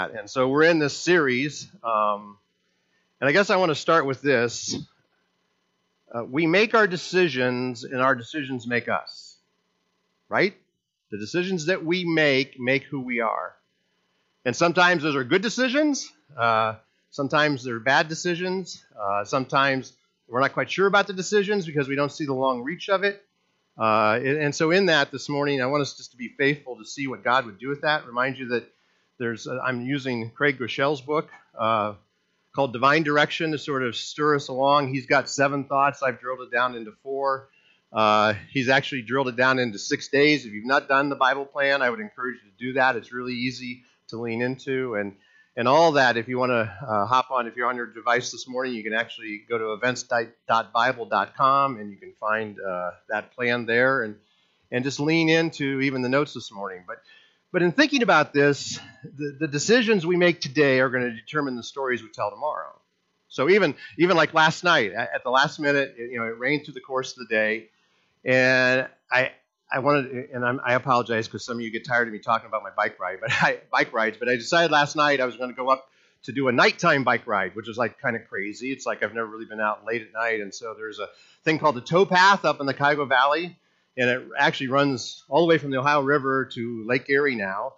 And so we're in this series, and I guess I want to start with this. We make our decisions, and our decisions make us, right? The decisions that we make who we are. And sometimes those are good decisions. Sometimes they're bad decisions. Sometimes we're not quite sure about the decisions because we don't see the long reach of it. And so in that this morning, I want us just to be faithful to see what God would do with that. Remind you that I'm using Craig Groeschel's book called Divine Direction to sort of stir us along. He's got 7 thoughts. I've drilled it down into 4. He's actually drilled it down into 6 days. If you've not done the Bible plan, I would encourage you to do that. It's really easy to lean into. And all that, if you want to hop on, if you're on your device this morning, you can actually go to events.bible.com and you can find that plan there and just lean into even the notes this morning. But in thinking about this, the decisions we make today are going to determine the stories we tell tomorrow. So even like last night, at the last minute, it rained through the course of the day, and I wanted, and I apologize because some of you get tired of me talking about my bike rides, but I decided last night I was going to go up to do a nighttime bike ride, which is like kind of crazy. It's like I've never really been out late at night, and so there's a thing called the Towpath up in the Cuyahoga Valley. And it actually runs all the way from the Ohio River to Lake Erie now,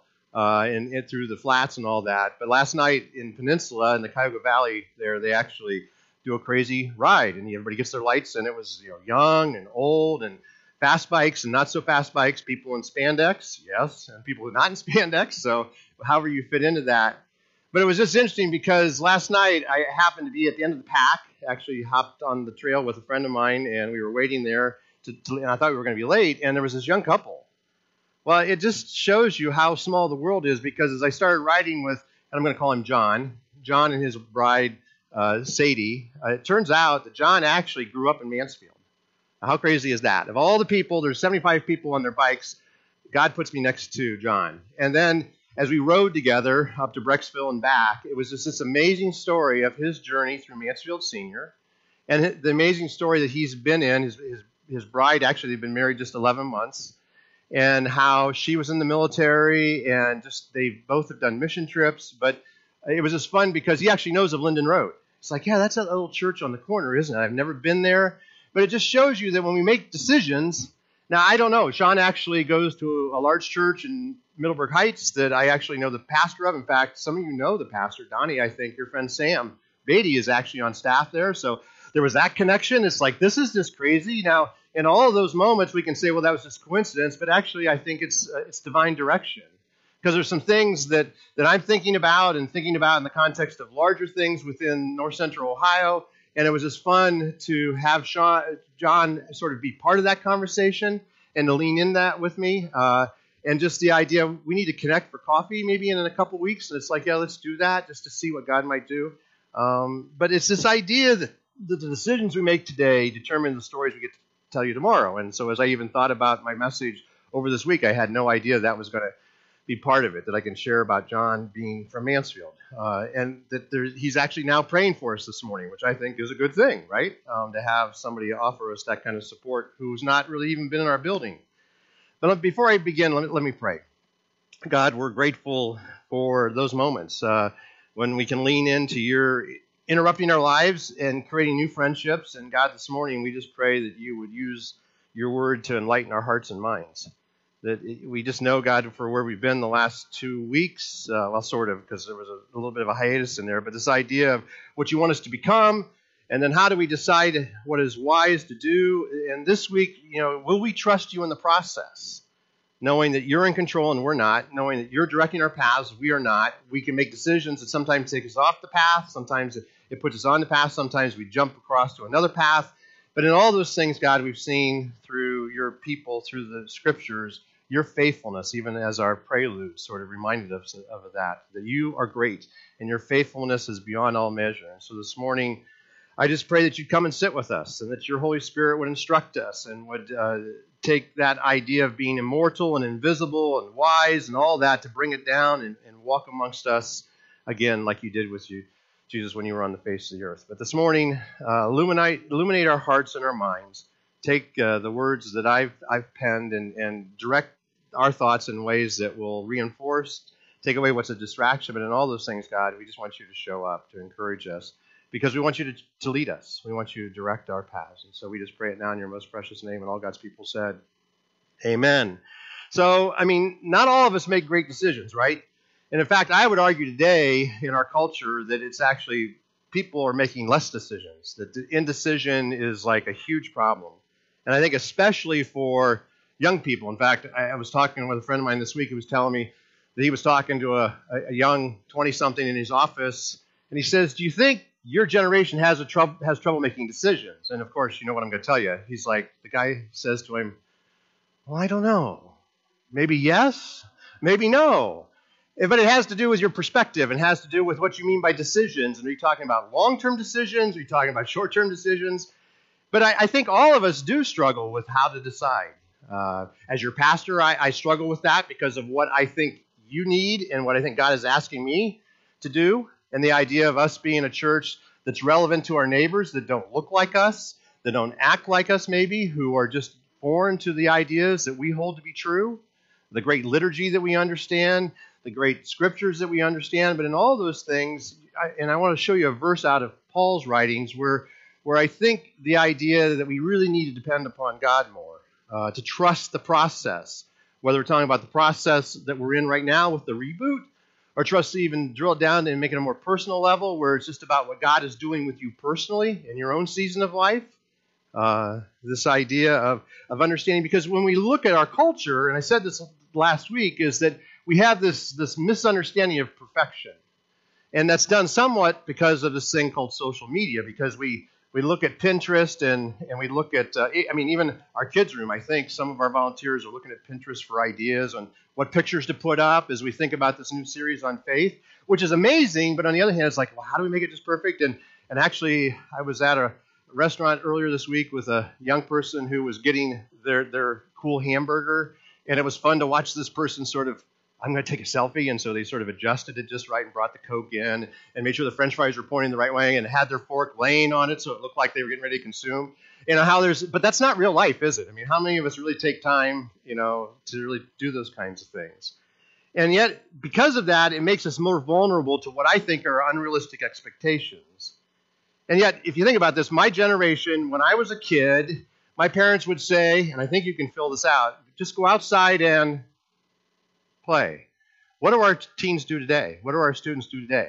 and through the flats and all that. But last night in Peninsula in the Cuyahoga Valley there, they actually do a crazy ride, and everybody gets their lights, and it was young and old and fast bikes and not so fast bikes, people in spandex, yes, and people not in spandex. So however you fit into that. But it was just interesting because last night I happened to be at the end of the pack. Actually hopped on the trail with a friend of mine, and we were waiting there. And I thought we were going to be late, and there was this young couple. Well, it just shows you how small the world is, because as I started riding with, and I'm going to call him John and his bride, Sadie, it turns out that John actually grew up in Mansfield. Now, how crazy is that? Of all the people, there's 75 people on their bikes, God puts me next to John. And then as we rode together up to Brecksville and back, it was just this amazing story of his journey through Mansfield Senior, and the amazing story that he's been in, his bride, actually, they've been married just 11 months, and how she was in the military, and just they both have done mission trips. But it was just fun because he actually knows of Linden Road. It's like, yeah, that's that little church on the corner, isn't it? I've never been there. But it just shows you that when we make decisions, now I don't know, Sean actually goes to a large church in Middleburg Heights that I actually know the pastor of. In fact, some of you know the pastor, Donnie, I think, your friend Sam Beatty is actually on staff there. So there was that connection. It's like, this is just crazy. Now, in all of those moments, we can say, well, that was just coincidence. But actually, I think it's divine direction. Because there's some things that I'm thinking about in the context of larger things within North Central Ohio. And it was just fun to have John sort of be part of that conversation and to lean in that with me. And just the idea, we need to connect for coffee maybe in a couple weeks. And it's like, yeah, let's do that just to see what God might do. But it's this idea that the decisions we make today determine the stories we get to tell you tomorrow. And so as I even thought about my message over this week, I had no idea that was going to be part of it, that I can share about John being from Mansfield. And that he's actually now praying for us this morning, which I think is a good thing, right? To have somebody offer us that kind of support who's not really even been in our building. But before I begin, let me pray. God, we're grateful for those moments when we can lean into your interrupting our lives and creating new friendships. And God, this morning, we just pray that you would use your word to enlighten our hearts and minds. That we just know, God, for where we've been the last 2 weeks, well, sort of, because there was a little bit of a hiatus in there, but this idea of what you want us to become, and then how do we decide what is wise to do? And this week, will we trust you in the process? Knowing that you're in control and we're not, knowing that you're directing our paths, we are not. We can make decisions that sometimes take us off the path, sometimes it puts us on the path, sometimes we jump across to another path. But in all those things, God, we've seen through your people, through the scriptures, your faithfulness, even as our prelude sort of reminded us of that you are great and your faithfulness is beyond all measure. And so this morning, I just pray that you'd come and sit with us and that your Holy Spirit would instruct us and would take that idea of being immortal and invisible and wise and all that to bring it down and walk amongst us again like you did with you, Jesus, when you were on the face of the earth. But this morning, illuminate our hearts and our minds. Take the words that I've penned and direct our thoughts in ways that will reinforce take away what's a distraction. But in all those things, God, we just want you to show up, to encourage us, because we want you to lead us. We want you to direct our paths. And so we just pray it now in your most precious name. And all God's people said, amen. So, I mean, not all of us make great decisions, right? And in fact, I would argue today in our culture that it's actually people are making less decisions, that the indecision is like a huge problem. And I think especially for young people. In fact, I was talking with a friend of mine this week who was telling me that he was talking to a young 20-something in his office, and he says, do you think your generation has trouble making decisions? And of course, you know what I'm going to tell you. He's like, the guy says to him, well, I don't know. Maybe yes, maybe no. But it has to do with your perspective and has to do with what you mean by decisions. And are you talking about long-term decisions? Are you talking about short-term decisions? But I think all of us do struggle with how to decide. As your pastor, I struggle with that because of what I think you need and what I think God is asking me to do. And the idea of us being a church that's relevant to our neighbors, that don't look like us, that don't act like us maybe, who are just foreign to the ideas that we hold to be true, the great liturgy that we understand, the great scriptures that we understand. But in all those things, I want to show you a verse out of Paul's writings where I think the idea that we really need to depend upon God more, to trust the process, whether we're talking about the process that we're in right now with the reboot, or trust to even drill it down and make it a more personal level where it's just about what God is doing with you personally in your own season of life. This idea of understanding, because when we look at our culture, and I said this last week, is that we have this misunderstanding of perfection. And that's done somewhat because of this thing called social media, because we look at Pinterest and we look at, even our kids' room. I think some of our volunteers are looking at Pinterest for ideas on what pictures to put up as we think about this new series on faith, which is amazing. But on the other hand, it's like, well, how do we make it just perfect? And actually, I was at a restaurant earlier this week with a young person who was getting their cool hamburger, and it was fun to watch this person sort of, I'm going to take a selfie, and so they sort of adjusted it just right and brought the Coke in and made sure the French fries were pointing the right way and had their fork laying on it so it looked like they were getting ready to consume. But that's not real life, is it? I mean, how many of us really take time, to really do those kinds of things? And yet, because of that, it makes us more vulnerable to what I think are unrealistic expectations. And yet, if you think about this, my generation, when I was a kid, my parents would say, and I think you can fill this out, just go outside and play. What do our teens do today? What do our students do today?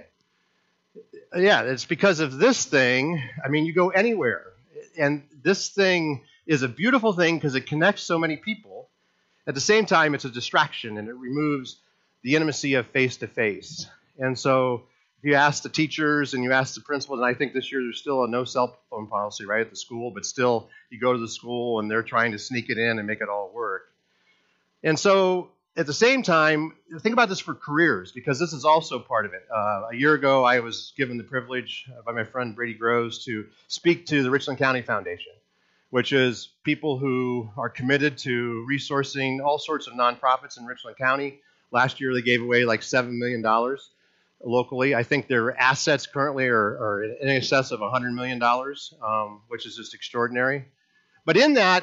Yeah, it's because of this thing. I mean, you go anywhere. And this thing is a beautiful thing because it connects so many people. At the same time, it's a distraction, and it removes the intimacy of face-to-face. And so if you ask the teachers and you ask the principals, and I think this year there's still a no cell phone policy, right, at the school, but still you go to the school and they're trying to sneak it in and make it all work. And so at the same time, think about this for careers, because this is also part of it. A year ago, I was given the privilege by my friend Brady Groves to speak to the Richland County Foundation, which is people who are committed to resourcing all sorts of nonprofits in Richland County. Last year, they gave away like $7 million locally. I think their assets currently are in excess of $100 million, which is just extraordinary. But in that,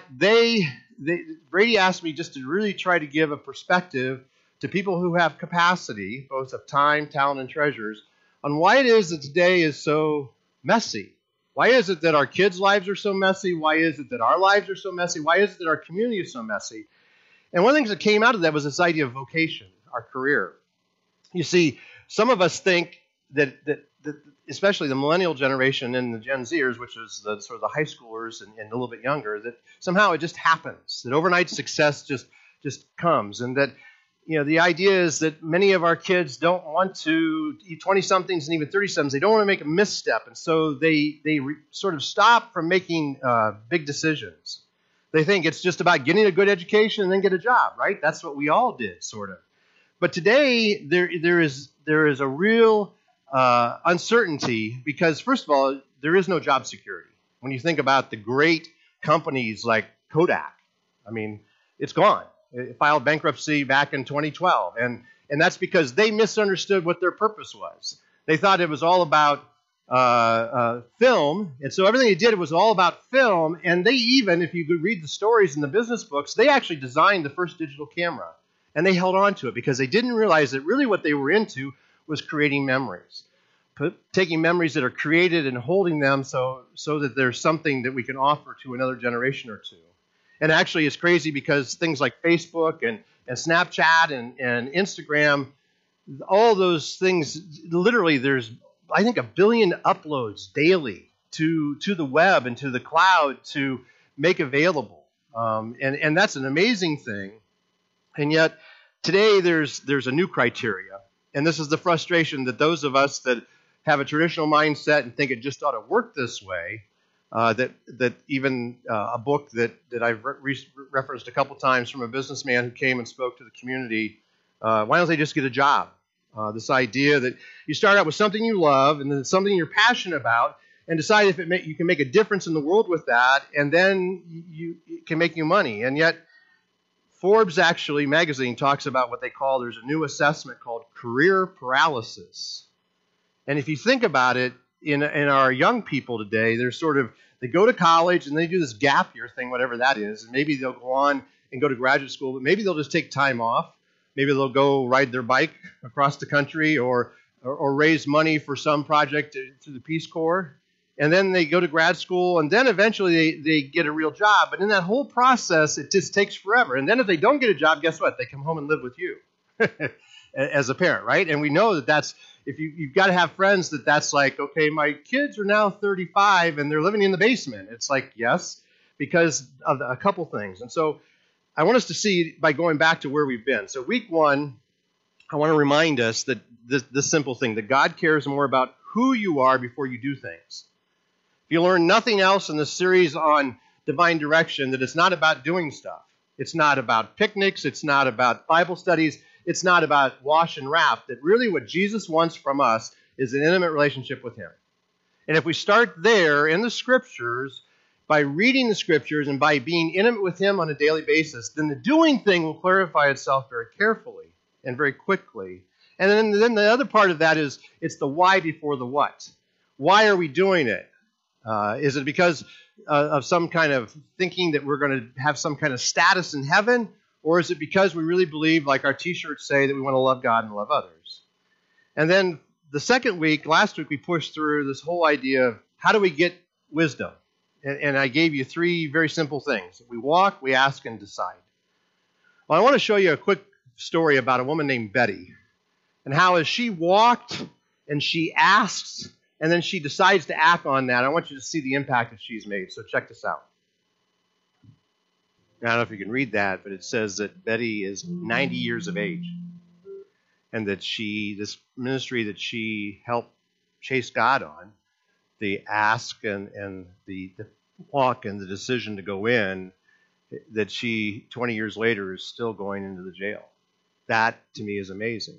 Brady asked me just to really try to give a perspective to people who have capacity, both of time, talent, and treasures, on why it is that today is so messy. Why is it that our kids' lives are so messy? Why is it that our lives are so messy? Why is it that our community is so messy? And one of the things that came out of that was this idea of vocation, our career. You see, some of us think that especially the millennial generation and the Gen Zers, which is the sort of the high schoolers and a little bit younger, that somehow it just happens, that overnight success just comes, and that the idea is that many of our kids don't want to, 20-somethings and even 30-somethings, they don't want to make a misstep, and so they sort of stop from making big decisions. They think it's just about getting a good education and then get a job, right? That's what we all did, sort of. But today there is a real uncertainty because, first of all, there is no job security. When you think about the great companies like Kodak, I mean, it's gone. It filed bankruptcy back in 2012, and that's because they misunderstood what their purpose was. They thought it was all about film, and so everything they did was all about film, and they even, if you could read the stories in the business books, they actually designed the first digital camera. And they held on to it because they didn't realize that really what they were into was creating memories. Taking memories that are created and holding them so that there's something that we can offer to another generation or two. And actually it's crazy because things like Facebook and Snapchat and Instagram, all those things, literally there's, I think, 1 billion uploads daily to the web and to the cloud to make available. And that's an amazing thing. And yet today there's a new criteria. And this is the frustration that those of us that have a traditional mindset and think it just ought to work this way, that even a book that I've referenced a couple times from a businessman who came and spoke to the community, why don't they just get a job? This idea that you start out with something you love and then something you're passionate about and decide if you can make a difference in the world with that, and then it can make you money. And yet Forbes magazine talks about what they call, there's a new assessment called career paralysis. And if you think about it, in our young people today, they go to college and they do this gap year thing, whatever that is, and maybe they'll go on and go to graduate school, but maybe they'll just take time off. Maybe they'll go ride their bike across the country or raise money for some project through the Peace Corps. And then they go to grad school, and then eventually they get a real job. But in that whole process, it just takes forever. And then if they don't get a job, guess what? They come home and live with you as a parent, right? And we know that's, if you've got to have friends that's like, okay, my kids are now 35 and they're living in the basement. It's like, yes, because of a couple things. And so I want us to see by going back to where we've been. So week 1, I want to remind us that this simple thing, that God cares more about who you are before you do things. If you learn nothing else in this series on divine direction, that it's not about doing stuff. It's not about picnics. It's not about Bible studies. It's not about wash and wrap. That really what Jesus wants from us is an intimate relationship with him. And if we start there in the Scriptures, by reading the Scriptures and by being intimate with him on a daily basis, then the doing thing will clarify itself very carefully and very quickly. And then the other part of that is it's the why before the what. Why are we doing it? Is it because of some kind of thinking that we're going to have some kind of status in heaven? Or is it because we really believe, like our t-shirts say, that we want to love God and love others? And then the second week, last week, we pushed through this whole idea of how do we get wisdom? And I gave you 3 very simple things. We walk, we ask, and decide. Well, I want to show you a quick story about a woman named Betty and how as she walked and she asks and then she decides to act on that, I want you to see the impact that she's made. So check this out. I don't know if you can read that, but it says that Betty is 90 years of age and that this ministry that she helped chase God on, the ask and the walk and the decision to go in, that she 20 years later is still going into the jail. That to me is amazing.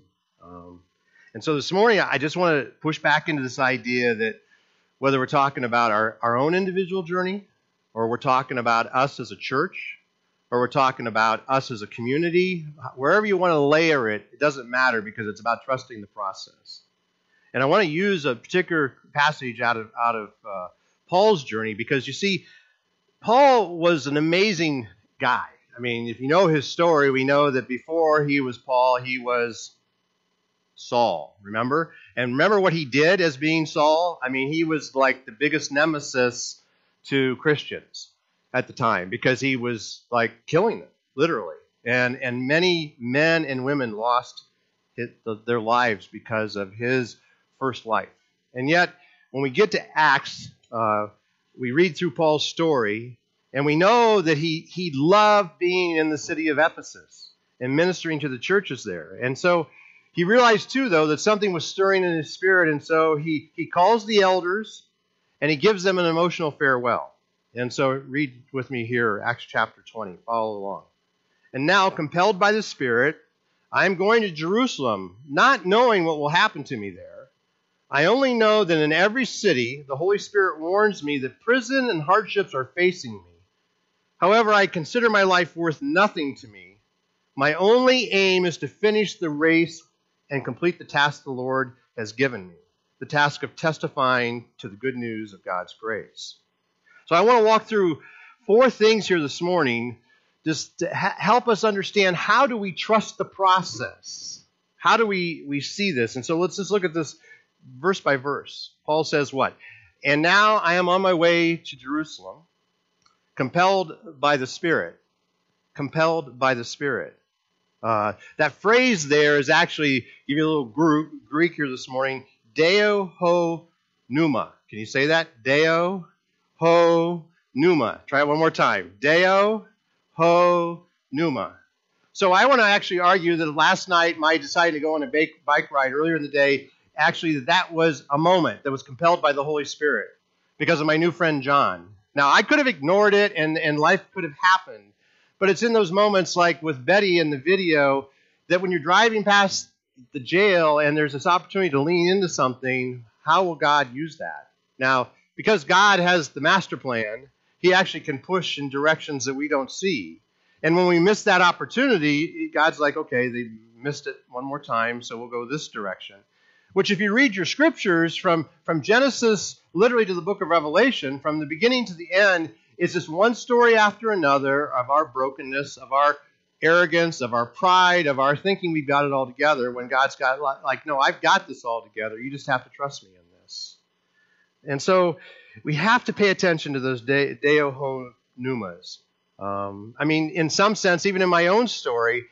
And so this morning I just want to push back into this idea that whether we're talking about our own individual journey, or we're talking about us as a church, or we're talking about us as a community, wherever you want to layer it, it doesn't matter because it's about trusting the process. And I want to use a particular passage out of Paul's journey because, you see, Paul was an amazing guy. I mean, if you know his story, we know that before he was Paul, he was Saul, remember? And remember what he did as being Saul? I mean, he was like the biggest nemesis to Christians at the time because he was like killing them, literally. And many men and women lost their lives because of his first life. And yet, when we get to Acts, we read through Paul's story, and we know that he loved being in the city of Ephesus and ministering to the churches there. And so he realized, too, though, that something was stirring in his spirit, and so he calls the elders, and he gives them an emotional farewell. And so read with me here, Acts chapter 20. Follow along. And now, compelled by the Spirit, I am going to Jerusalem, not knowing what will happen to me there. I only know that in every city, the Holy Spirit warns me that prison and hardships are facing me. However, I consider my life worth nothing to me. My only aim is to finish the race and complete the task the Lord has given me, the task of testifying to the good news of God's grace. So I want to walk through 4 things here this morning just to help us understand, how do we trust the process? How do we see this? And so let's just look at this verse by verse. Paul says what? And now I am on my way to Jerusalem, compelled by the Spirit. Compelled by the Spirit. That phrase there is actually, give you a little Greek here this morning, Deo ho pneuma. Can you say that? Deo ho pneuma. Try it one more time. Deo ho pneuma. So I want to actually argue that last night, my deciding to go on a bike ride earlier in the day, actually that was a moment that was compelled by the Holy Spirit because of my new friend John. Now, I could have ignored it and life could have happened, but it's in those moments like with Betty in the video that when you're driving past the jail and there's this opportunity to lean into something, how will God use that? Now, because God has the master plan, he actually can push in directions that we don't see. And when we miss that opportunity, God's like, okay, they missed it one more time, so we'll go this direction. Which if you read your scriptures from Genesis literally to the book of Revelation, from the beginning to the end, it's just one story after another of our brokenness, of our arrogance, of our pride, of our thinking we've got it all together, when God's got like, no, I've got this all together. You just have to trust me in this. And so we have to pay attention to those Deo ho pneumas. I mean, in some sense, even in my own story,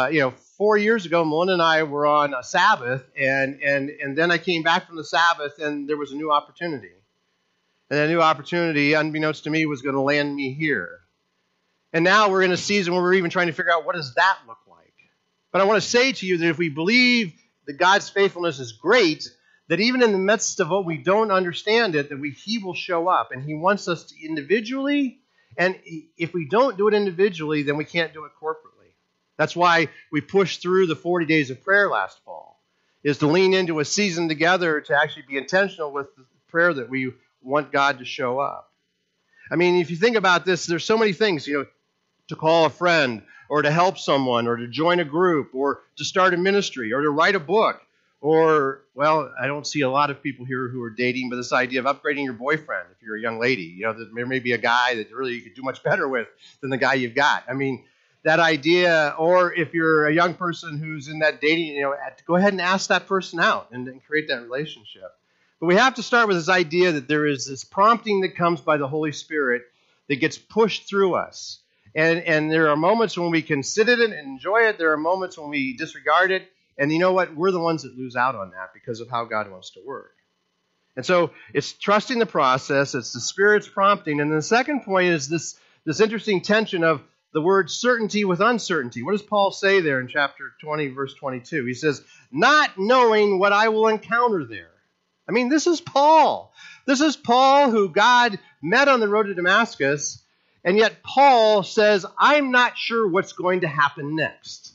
4 years ago, Melinda and I were on a Sabbath, and then I came back from the Sabbath, and there was a new opportunity. And that new opportunity, unbeknownst to me, was going to land me here. And now we're in a season where we're even trying to figure out, what does that look like? But I want to say to you that if we believe that God's faithfulness is great, that even in the midst of what we don't understand it, that he will show up, and he wants us to individually. And if we don't do it individually, then we can't do it corporately. That's why we pushed through the 40 days of prayer last fall, is to lean into a season together to actually be intentional with the prayer that we want God to show up. I mean, if you think about this, there's so many things, to call a friend, or to help someone, or to join a group, or to start a ministry, or to write a book, or, well, I don't see a lot of people here who are dating, but this idea of upgrading your boyfriend if you're a young lady. There may be a guy that really you could do much better with than the guy you've got. I mean, that idea, or if you're a young person who's in that dating, go ahead and ask that person out and create that relationship. But we have to start with this idea that there is this prompting that comes by the Holy Spirit that gets pushed through us. And there are moments when we can sit in it and enjoy it. There are moments when we disregard it. And you know what? We're the ones that lose out on that because of how God wants to work. And so it's trusting the process. It's the Spirit's prompting. And the second point is this interesting tension of the word certainty with uncertainty. What does Paul say there in chapter 20, verse 22? He says, not knowing what I will encounter there. I mean, this is Paul. This is Paul who God met on the road to Damascus. And yet Paul says, I'm not sure what's going to happen next.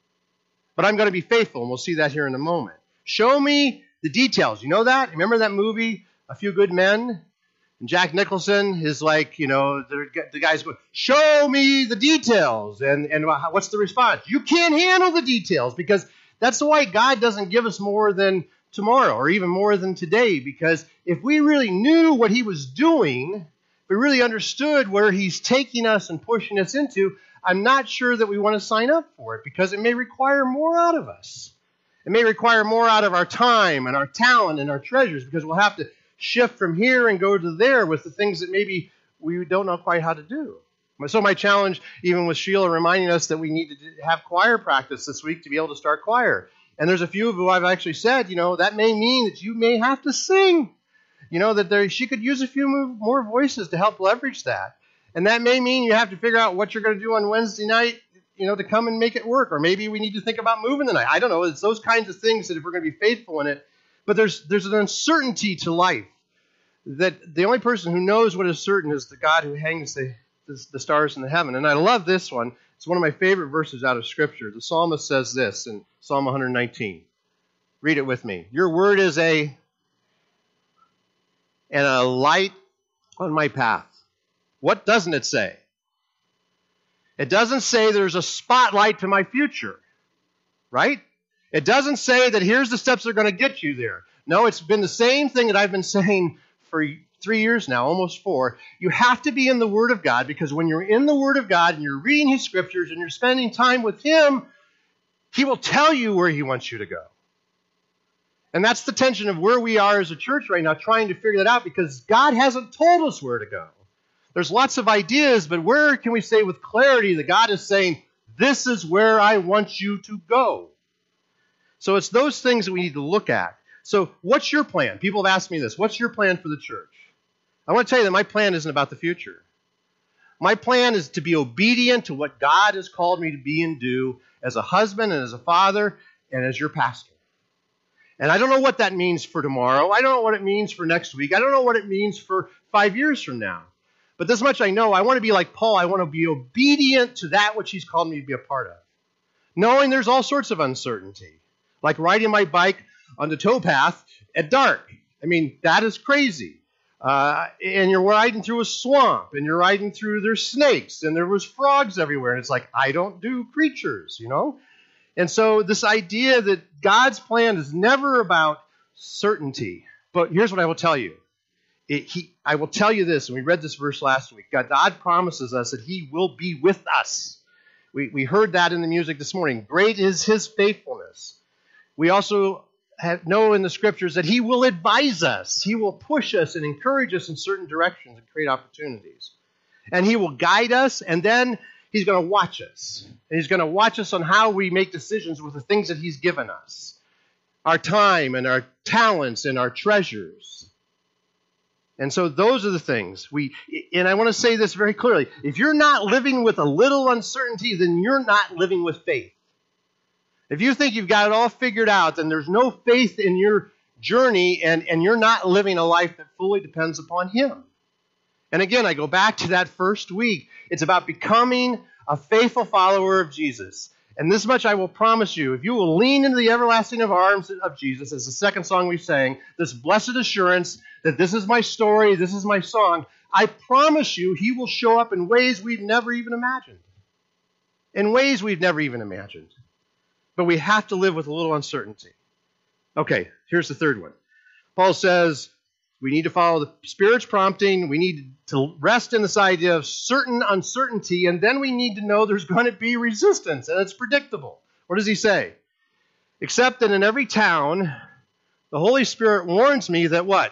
But I'm going to be faithful, and we'll see that here in a moment. Show me the details. You know that? Remember that movie, A Few Good Men? And Jack Nicholson is like, the guy's going, show me the details. And what's the response? You can't handle the details, because that's why God doesn't give us more than tomorrow or even more than today. Because if we really knew what he was doing, if we really understood where he's taking us and pushing us into, I'm not sure that we want to sign up for it, because it may require more out of us. It may require more out of our time and our talent and our treasures, because we'll have to shift from here and go to there with the things that maybe we don't know quite how to do. So my challenge, even with Sheila reminding us that we need to have choir practice this week to be able to start choir. And there's a few of who I've actually said, that may mean that you may have to sing. She could use a few more voices to help leverage that. And that may mean you have to figure out what you're going to do on Wednesday night, to come and make it work. Or maybe we need to think about moving tonight. I don't know. It's those kinds of things that if we're going to be faithful in it. But there's an uncertainty to life that the only person who knows what is certain is the God who hangs the stars in the heaven. And I love this one. It's one of my favorite verses out of Scripture. The psalmist says this in Psalm 119. Read it with me. Your word is a light on my path. What doesn't it say? It doesn't say there's a spotlight to my future, right? It doesn't say that here's the steps that are going to get you there. No, it's been the same thing that I've been saying for 3 years now, almost 4, you have to be in the Word of God, because when you're in the Word of God and you're reading His Scriptures and you're spending time with Him, He will tell you where He wants you to go. And that's the tension of where we are as a church right now, trying to figure that out, because God hasn't told us where to go. There's lots of ideas, but where can we say with clarity that God is saying, this is where I want you to go? So it's those things that we need to look at. So what's your plan? People have asked me this. What's your plan for the church? I want to tell you that my plan isn't about the future. My plan is to be obedient to what God has called me to be and do as a husband and as a father and as your pastor. And I don't know what that means for tomorrow. I don't know what it means for next week. I don't know what it means for 5 years from now. But this much I know, I want to be like Paul. I want to be obedient to that which he's called me to be a part of. Knowing there's all sorts of uncertainty. Like riding my bike on the towpath at dark. I mean, that is crazy. And you're riding through a swamp, and you're riding through, there's snakes, and there was frogs everywhere. And it's like, I don't do creatures, you know? And so this idea that God's plan is never about certainty. But here's what I will tell you. I will tell you this, and we read this verse last week. God promises us that He will be with us. We heard that in the music this morning. Great is His faithfulness. We also know in the Scriptures that He will advise us. He will push us and encourage us in certain directions and create opportunities. And He will guide us, and then He's going to watch us. And He's going to watch us on how we make decisions with the things that He's given us. Our time and our talents and our treasures. And so those are the things. And I want to say this very clearly. If you're not living with a little uncertainty, then you're not living with faith. If you think you've got it all figured out, then there's no faith in your journey, and you're not living a life that fully depends upon Him. And again, I go back to that first week. It's about becoming a faithful follower of Jesus. And this much I will promise you, if you will lean into the everlasting arms of Jesus, as the second song we sang, this blessed assurance that this is my story, this is my song, I promise you He will show up in ways we've never even imagined. In ways we've never even imagined. But we have to live with a little uncertainty. Okay, here's the third one. Paul says we need to follow the Spirit's prompting. We need to rest in this idea of certain uncertainty, and then we need to know there's going to be resistance, and it's predictable. What does he say? Except that in every town, the Holy Spirit warns me that what?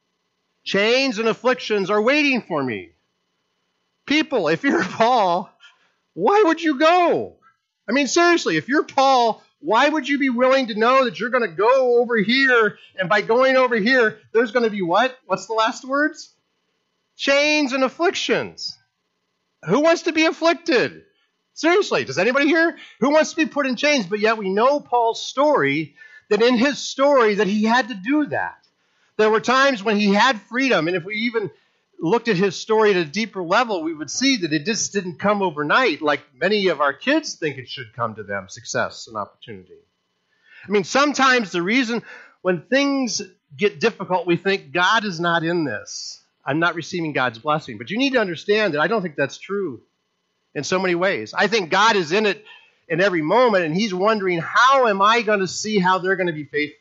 Chains and afflictions are waiting for me. People, if you're Paul, why would you go? I mean, seriously, if you're Paul, why would you be willing to know that you're going to go over here, and by going over here, there's going to be what? What's the last words? Chains and afflictions. Who wants to be afflicted? Seriously, does anybody here? Who wants to be put in chains? But yet we know Paul's story, that in his story that he had to do that. There were times when he had freedom, and if we even looked at his story at a deeper level, we would see that it just didn't come overnight like many of our kids think it should come to them, success and opportunity. I mean, sometimes the reason when things get difficult, we think God is not in this. I'm not receiving God's blessing. But you need to understand that I don't think that's true in so many ways. I think God is in it in every moment, and He's wondering, how am I going to see how they're going to be faithful?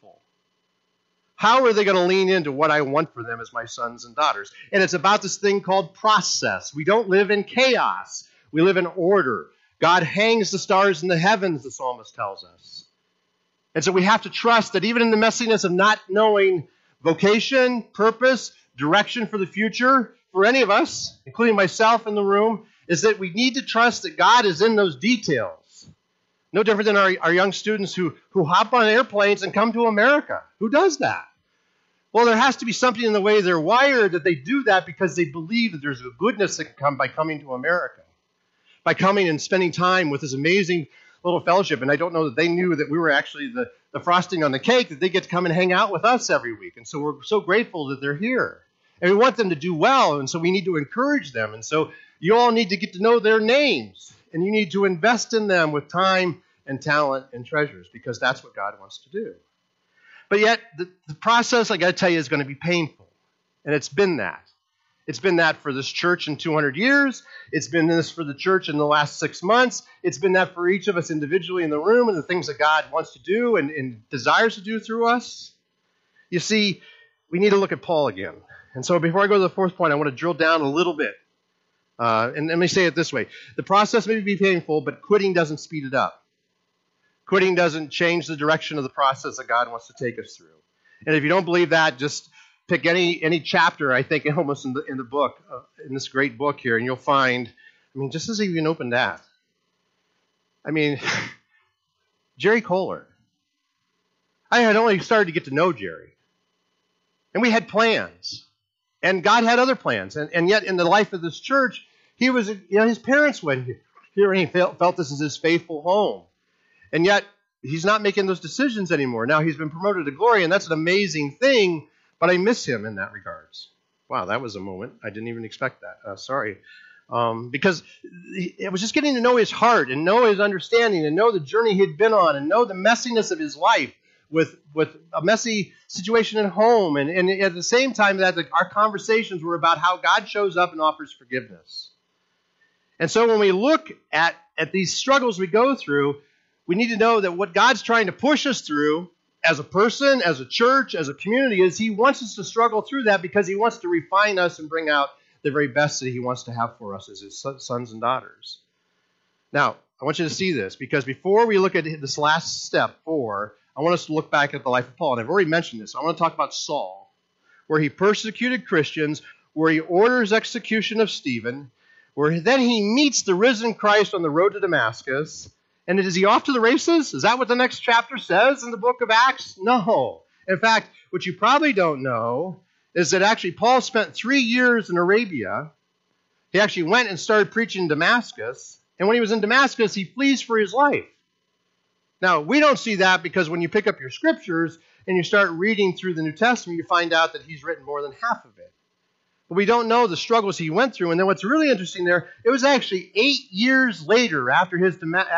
How are they going to lean into what I want for them as my sons and daughters? And it's about this thing called process. We don't live in chaos. We live in order. God hangs the stars in the heavens, the psalmist tells us. And so we have to trust that even in the messiness of not knowing vocation, purpose, direction for the future, for any of us, including myself in the room, is that we need to trust that God is in those details. No different than our young students who hop on airplanes and come to America. Who does that? Well, there has to be something in the way they're wired that they do that because they believe that there's a goodness that can come by coming to America, by coming and spending time with this amazing little fellowship. And I don't know that they knew that we were actually the frosting on the cake, that they get to come and hang out with us every week. And so we're so grateful that they're here. And we want them to do well, and so we need to encourage them. And so you all need to get to know their names, and you need to invest in them with time and talent and treasures, because that's what God wants to do. But yet, the process, I got to tell you, is going to be painful. And it's been that. It's been that for this church in 200 years. It's been this for the church in the last 6 months. It's been that for each of us individually in the room and the things that God wants to do and desires to do through us. You see, we need to look at Paul again. And so before I go to the fourth point, I want to drill down a little bit. And let me say it this way. The process may be painful, but quitting doesn't speed it up. Quitting doesn't change the direction of the process that God wants to take us through. And if you don't believe that, just pick any chapter, I think, almost in the book, in this great book here, and you'll find, just as you can open that. Jerry Kohler. I had only started to get to know Jerry. And we had plans. And God had other plans. And yet in the life of this church, he was, his parents went here and he felt this is his faithful home. And yet he's not making those decisions anymore. Now he's been promoted to glory, and that's an amazing thing, but I miss him in that regards. Wow, that was a moment. I didn't even expect that. Sorry. Because it was just getting to know his heart and know his understanding and know the journey he'd been on and know the messiness of his life with a messy situation at home. And at the same time that our conversations were about how God shows up and offers forgiveness. And so when we look at these struggles we go through, we need to know that what God's trying to push us through as a person, as a church, as a community, is he wants us to struggle through that because he wants to refine us and bring out the very best that he wants to have for us as his sons and daughters. Now, I want you to see this, because before we look at this last step, 4, I want us to look back at the life of Paul. And I've already mentioned this. I want to talk about Saul, where he persecuted Christians, where he orders execution of Stephen, where then he meets the risen Christ on the road to Damascus. And is he off to the races? Is that what the next chapter says in the book of Acts? No. In fact, what you probably don't know is that actually Paul spent 3 years in Arabia. He actually went and started preaching in Damascus. And when he was in Damascus, he flees for his life. Now, we don't see that because when you pick up your scriptures and you start reading through the New Testament, you find out that he's written more than half of it. But we don't know the struggles he went through. And then what's really interesting there, it was actually 8 years later after his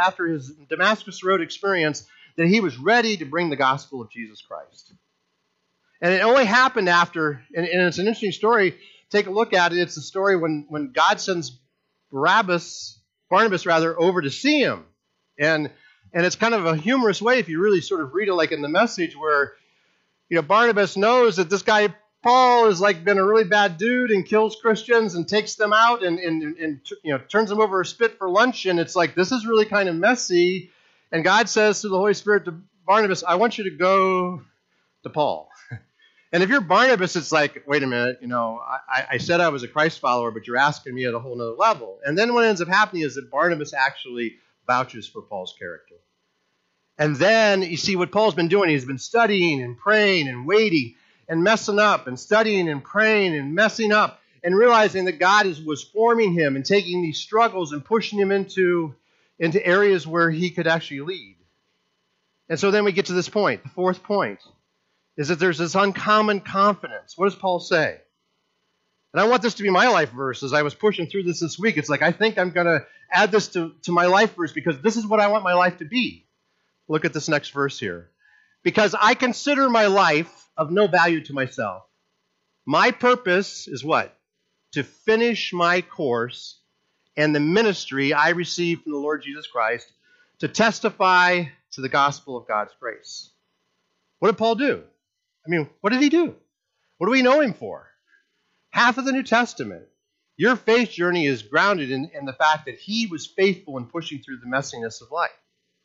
Damascus Road experience that he was ready to bring the gospel of Jesus Christ. And it only happened after, and it's an interesting story. Take a look at it. It's the story when God sends Barnabas over to see him. And it's kind of a humorous way if you really sort of read it like in the Message, where Barnabas knows that this guy Paul has been a really bad dude and kills Christians and takes them out and turns them over a spit for lunch. And it's like, this is really kind of messy. And God says to the Holy Spirit to Barnabas, I want you to go to Paul. And if you're Barnabas, it's like, wait a minute, I said I was a Christ follower, but you're asking me at a whole nother level. And then what ends up happening is that Barnabas actually vouches for Paul's character. And then you see what Paul's been doing. He's been studying and praying and waiting and messing up and studying and praying and messing up and realizing that God was forming him and taking these struggles and pushing him into areas where he could actually lead. And so then we get to this point. The fourth point is that there's this uncommon confidence. What does Paul say? And I want this to be my life verse as I was pushing through this week. It's like, I think I'm going to add this to my life verse because this is what I want my life to be. Look at this next verse here. Because I consider my life of no value to myself. My purpose is what? To finish my course and the ministry I received from the Lord Jesus Christ to testify to the gospel of God's grace. What did Paul do? What did he do? What do we know him for? Half of the New Testament. Your faith journey is grounded in the fact that he was faithful in pushing through the messiness of life.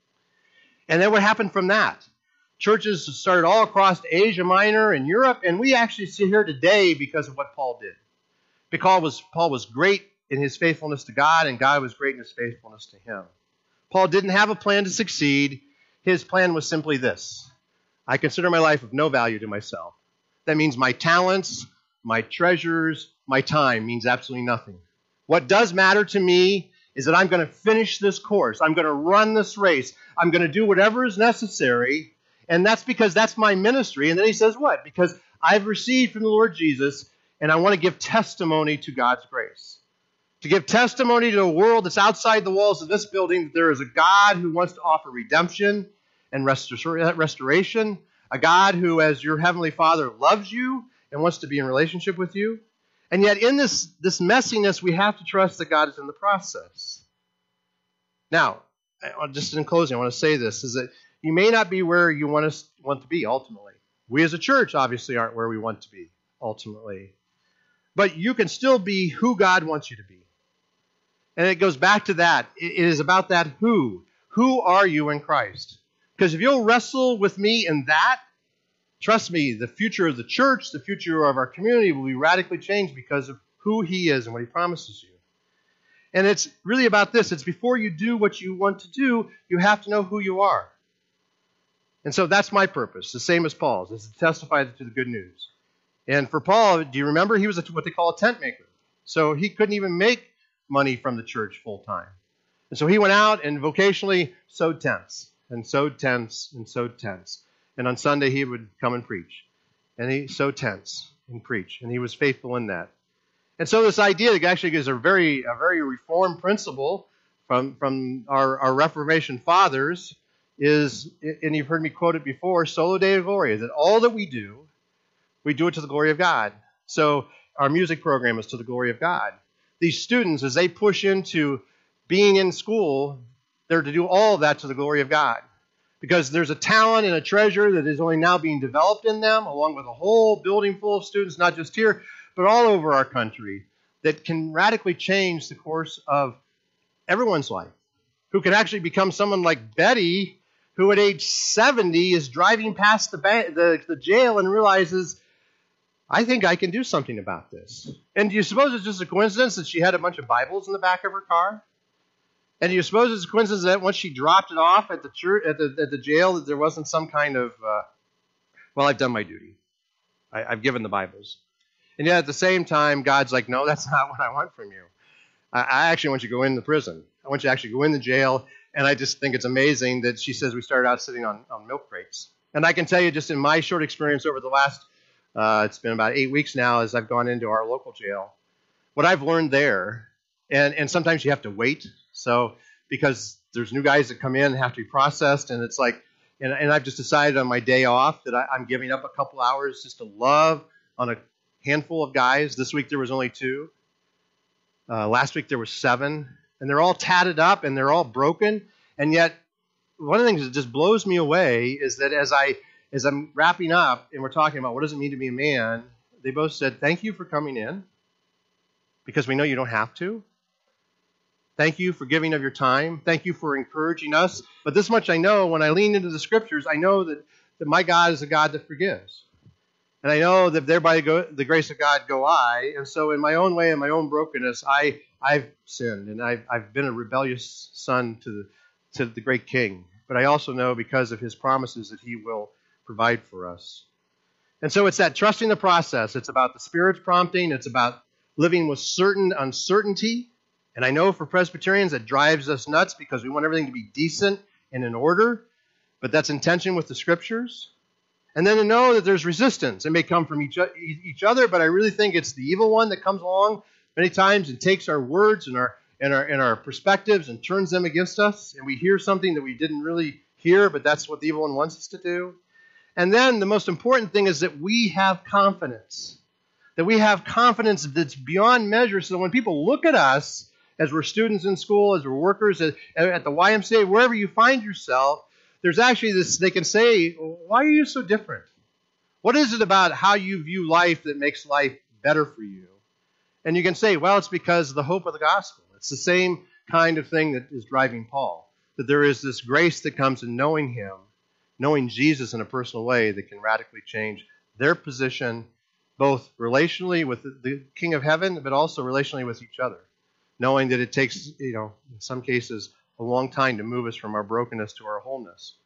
And then what happened from that? Churches started all across Asia Minor and Europe, and we actually sit here today because of what Paul did. Because Paul was great in his faithfulness to God, and God was great in his faithfulness to him. Paul didn't have a plan to succeed. His plan was simply this. I consider my life of no value to myself. That means my talents, my treasures, my time means absolutely nothing. What does matter to me is that I'm going to finish this course. I'm going to run this race. I'm going to do whatever is necessary. And that's because that's my ministry. And then he says what? Because I've received from the Lord Jesus, and I want to give testimony to God's grace. To give testimony to a world that's outside the walls of this building that there is a God who wants to offer redemption and restoration. A God who, as your heavenly Father, loves you and wants to be in relationship with you. And yet in this messiness, we have to trust that God is in the process. Now, just in closing, I want to say this, is that you may not be where you want to be ultimately. We as a church obviously aren't where we want to be, ultimately. But you can still be who God wants you to be. And it goes back to that. It is about that who. Who are you in Christ? Because if you'll wrestle with me in that, trust me, the future of the church, the future of our community will be radically changed because of who he is and what he promises you. And it's really about this. It's before you do what you want to do, you have to know who you are. And so that's my purpose, the same as Paul's, is to testify to the good news. And for Paul, do you remember? He was what they call a tent maker. So he couldn't even make money from the church full time. And so he went out and vocationally sewed tents, and sewed tents, and sewed tents. And on Sunday he would come and preach. And he sewed tents and preach. And he was faithful in that. And so this idea actually is a very reformed principle from our Reformation fathers is, and you've heard me quote it before, Solo Deo Gloria, that all that we do it to the glory of God. So our music program is to the glory of God. These students, as they push into being in school, they're to do all of that to the glory of God. Because there's a talent and a treasure that is only now being developed in them, along with a whole building full of students, not just here, but all over our country, that can radically change the course of everyone's life. Who could actually become someone like Betty, who at age 70 is driving past the jail and realizes, I think I can do something about this. And do you suppose it's just a coincidence that she had a bunch of Bibles in the back of her car? And do you suppose it's a coincidence that once she dropped it off at the church, at the jail, that there wasn't some kind of, well, I've done my duty. I've given the Bibles. And yet at the same time, God's like, no, that's not what I want from you. I actually want you to go into prison. I want you to actually go in the jail. And I just think it's amazing that she says we started out sitting on milk crates. And I can tell you just in my short experience over the last, it's been about 8 weeks now as I've gone into our local jail, what I've learned there, and sometimes you have to wait. So because there's new guys that come in and have to be processed, and it's like, and I've just decided on my day off that I'm giving up a couple hours just to love on a handful of guys. This week there was only 2. Last week there was 7. And they're all tatted up and they're all broken. And yet, one of the things that just blows me away is that as I'm wrapping up and we're talking about what does it mean to be a man, they both said, thank you for coming in, because we know you don't have to. Thank you for giving of your time. Thank you for encouraging us. But this much I know, when I lean into the Scriptures, I know that my God is a God that forgives. And I know that thereby the grace of God go I. And so in my own way, in my own brokenness, I've sinned, and I've been a rebellious son to the great King. But I also know because of his promises that he will provide for us. And so it's that trusting the process. It's about the Spirit's prompting. It's about living with certain uncertainty. And I know for Presbyterians that drives us nuts because we want everything to be decent and in order. But that's in tension with the Scriptures. And then to know that there's resistance. It may come from each other, but I really think it's the evil one that comes along many times and takes our words and our perspectives and turns them against us. And we hear something that we didn't really hear, but that's what the evil one wants us to do. And then the most important thing is that we have confidence. That we have confidence that's beyond measure, so that when people look at us, as we're students in school, as we're workers at the YMCA, wherever you find yourself, there's actually this, they can say, why are you so different? What is it about how you view life that makes life better for you? And you can say, well, it's because of the hope of the gospel. It's the same kind of thing that is driving Paul. That there is this grace that comes in knowing him, knowing Jesus in a personal way that can radically change their position, both relationally with the King of Heaven, but also relationally with each other. Knowing that it takes, in some cases, a long time to move us from our brokenness to our wholeness.